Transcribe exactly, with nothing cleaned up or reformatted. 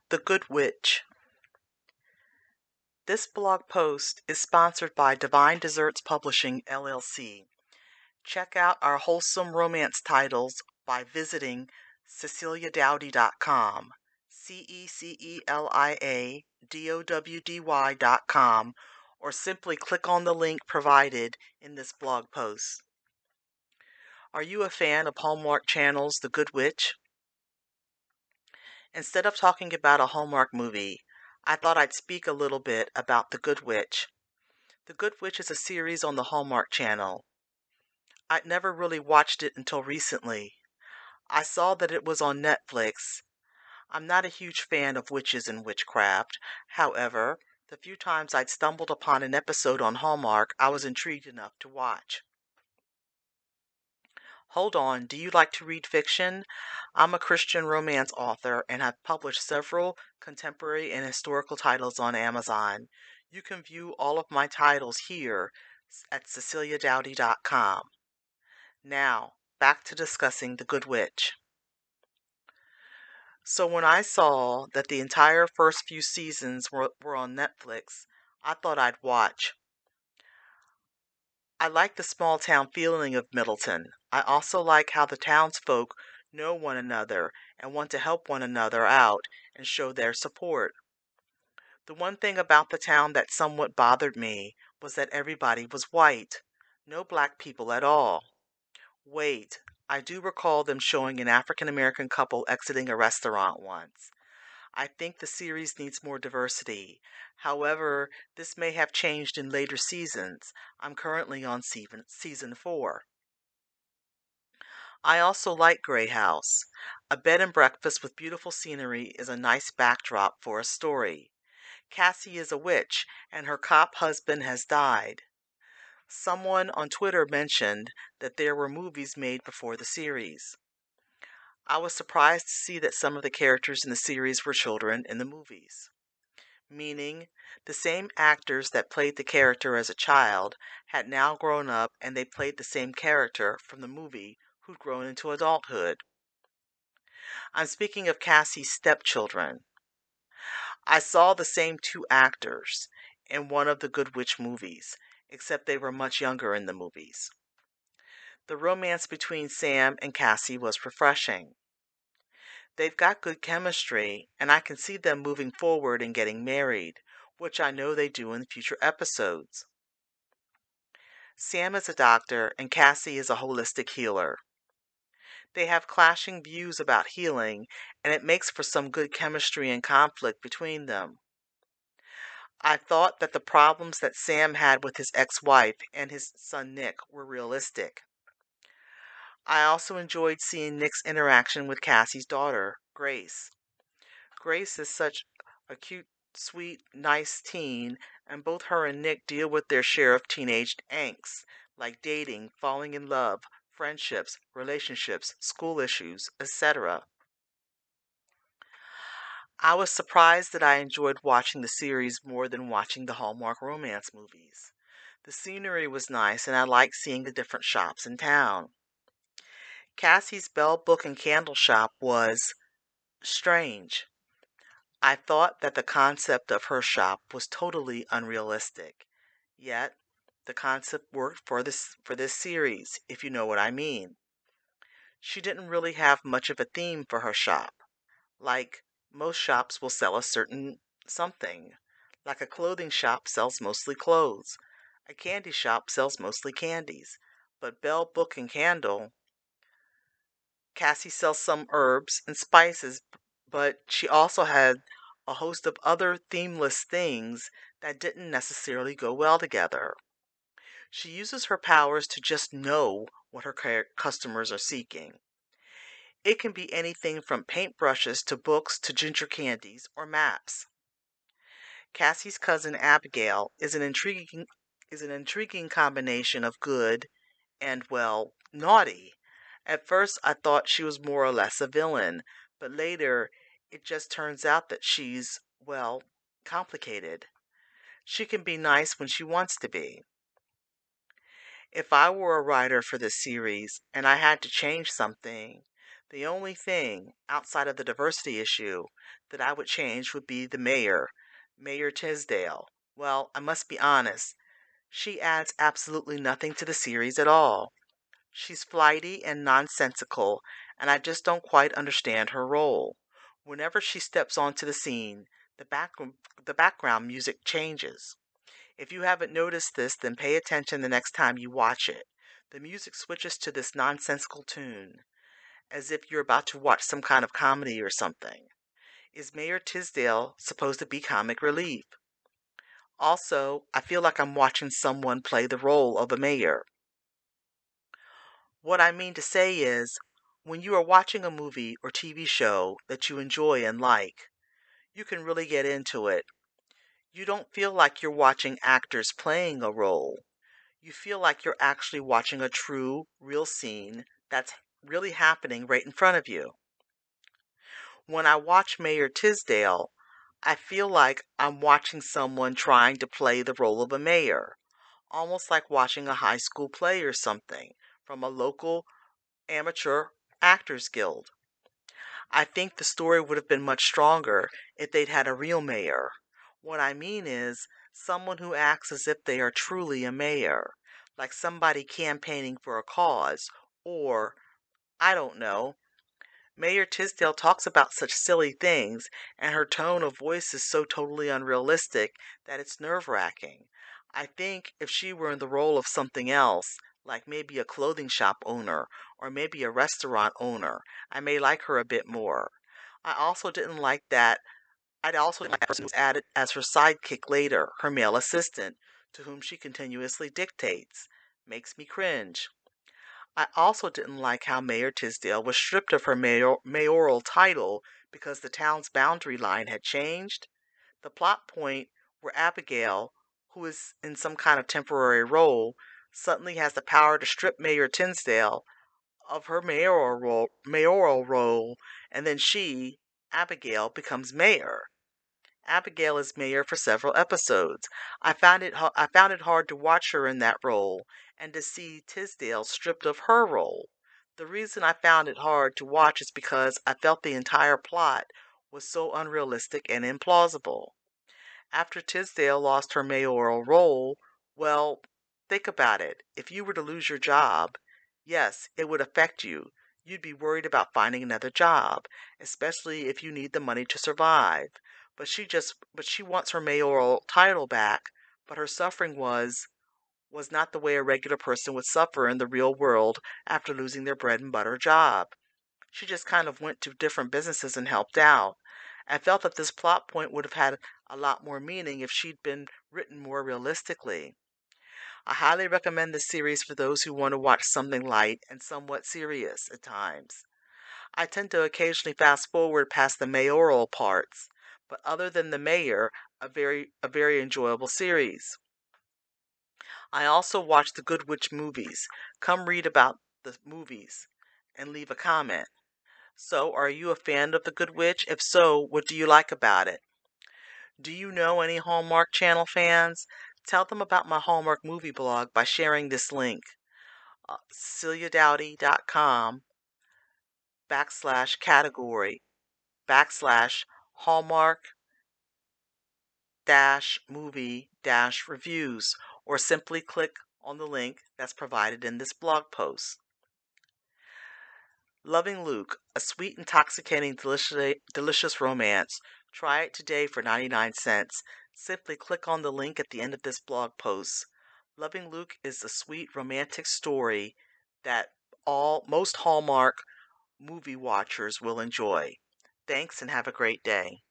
The Good Witch. This blog post is sponsored by Divine Desserts Publishing, L L C. Check out our wholesome romance titles by visiting cecilia dowdy dot com, C E C E L I A D O W D Y dot com, or simply click on the link provided in this blog post. Are you a fan of Hallmark Channel's The Good Witch? Instead of talking about a Hallmark movie, I thought I'd speak a little bit about The Good Witch. The Good Witch is a series on the Hallmark Channel. I'd never really watched it until recently. I saw that it was on Netflix. I'm not a huge fan of witches and witchcraft. However, the few times I'd stumbled upon an episode on Hallmark, I was intrigued enough to watch. Hold on, do you like to read fiction? I'm a Christian romance author and have published several contemporary and historical titles on Amazon. You can view all of my titles here at cecilia dowdy dot com. Now, back to discussing The Good Witch. So when I saw that the entire first few seasons were, were on Netflix, I thought I'd watch. I like the small town feeling of Middleton. I also like how the townsfolk know one another and want to help one another out and show their support. The one thing about the town that somewhat bothered me was that everybody was white. No black people at all. Wait, I do recall them showing an African American couple exiting a restaurant once. I think the series needs more diversity. However, this may have changed in later seasons. I'm currently on season, season four. I also like Grey House. A bed and breakfast with beautiful scenery is a nice backdrop for a story. Cassie is a witch, and her cop husband has died. Someone on Twitter mentioned that there were movies made before the series. I was surprised to see that some of the characters in the series were children in the movies. Meaning, the same actors that played the character as a child had now grown up and they played the same character from the movie who'd grown into adulthood. I'm speaking of Cassie's stepchildren. I saw the same two actors in one of the Good Witch movies, except they were much younger in the movies. The romance between Sam and Cassie was refreshing. They've got good chemistry, and I can see them moving forward and getting married, which I know they do in future episodes. Sam is a doctor, and Cassie is a holistic healer. They have clashing views about healing, and it makes for some good chemistry and conflict between them. I thought that the problems that Sam had with his ex-wife and his son Nick were realistic. I also enjoyed seeing Nick's interaction with Cassie's daughter, Grace. Grace is such a cute, sweet, nice teen, and both her and Nick deal with their share of teenage angst, like dating, falling in love, friendships, relationships, school issues, et cetera. I was surprised that I enjoyed watching the series more than watching the Hallmark romance movies. The scenery was nice, and I liked seeing the different shops in town. Cassie's Bell Book and Candle Shop was strange. I thought that the concept of her shop was totally unrealistic. Yet, the concept worked for this for this series, if you know what I mean. She didn't really have much of a theme for her shop. Like, most shops will sell a certain something. Like a clothing shop sells mostly clothes. A candy shop sells mostly candies. But Bell Book and Candle, Cassie sells some herbs and spices, but she also had a host of other themeless things that didn't necessarily go well together. She uses her powers to just know what her customers are seeking. It can be anything from paintbrushes to books to ginger candies or maps. Cassie's cousin Abigail is an intriguing is an intriguing combination of good and, well, naughty. At first I thought she was more or less a villain, but later it just turns out that she's, well, complicated. She can be nice when she wants to be. If I were a writer for this series and I had to change something, The only thing outside of the diversity issue that I would change would be the mayor, Mayor Tisdale. Well, I must be honest, she adds absolutely nothing to the series at all. She's flighty and nonsensical, and I just don't quite understand her role. Whenever she steps onto the scene, the background the background music changes. If you haven't noticed this, then pay attention the next time you watch it. The music switches to this nonsensical tune, as if you're about to watch some kind of comedy or something. Is Mayor Tisdale supposed to be comic relief? Also, I feel like I'm watching someone play the role of a mayor. What I mean to say is, when you are watching a movie or T V show that you enjoy and like, you can really get into it. You don't feel like you're watching actors playing a role. You feel like you're actually watching a true, real scene that's really happening right in front of you. When I watch Mayor Tisdale, I feel like I'm watching someone trying to play the role of a mayor, almost like watching a high school play or something from a local amateur actors guild. I think the story would have been much stronger if they'd had a real mayor. What I mean is someone who acts as if they are truly a mayor, like somebody campaigning for a cause, or, I don't know. Mayor Tisdale talks about such silly things, and her tone of voice is so totally unrealistic that it's nerve wracking. I think if she were in the role of something else, like maybe a clothing shop owner or maybe a restaurant owner, I may like her a bit more. I also didn't like that. I'd also didn't like that person who was added as her sidekick later, her male assistant, to whom she continuously dictates. Makes me cringe. I also didn't like how Mayor Tisdale was stripped of her mayor- mayoral title because the town's boundary line had changed. The plot point where Abigail, who is in some kind of temporary role, suddenly has the power to strip Mayor Tisdale of her mayoral role, mayoral role, and then she, Abigail, becomes mayor. Abigail is mayor for several episodes. I found it ha- I found it hard to watch her in that role and to see Tisdale stripped of her role. The reason I found it hard to watch is because I felt the entire plot was so unrealistic and implausible. After Tisdale lost her mayoral role, well, think about it. If you were to lose your job, yes, it would affect you. You'd be worried about finding another job, especially if you need the money to survive. But she just but she wants her mayoral title back, but her suffering was was not the way a regular person would suffer in the real world after losing their bread and butter job. She just kind of went to different businesses and helped out. I felt that this plot point would have had a lot more meaning if she'd been written more realistically. I highly recommend this series for those who want to watch something light and somewhat serious at times. I tend to occasionally fast forward past the mayoral parts, but other than the mayor, a very a very enjoyable series. I also watch the Good Witch movies. Come read about the movies and leave a comment. So, are you a fan of The Good Witch? If so, what do you like about it? Do you know any Hallmark Channel fans? Tell them about my Hallmark movie blog by sharing this link. Uh, CeliaDowdy.com backslash category backslash Hallmark dash movie dash reviews, or simply click on the link that's provided in this blog post. Loving Luke, a sweet, intoxicating, delicious, delicious romance. Try it today for ninety-nine cents. Simply click on the link at the end of this blog post. Loving Luke is a sweet, romantic story that all most Hallmark movie watchers will enjoy. Thanks and have a great day.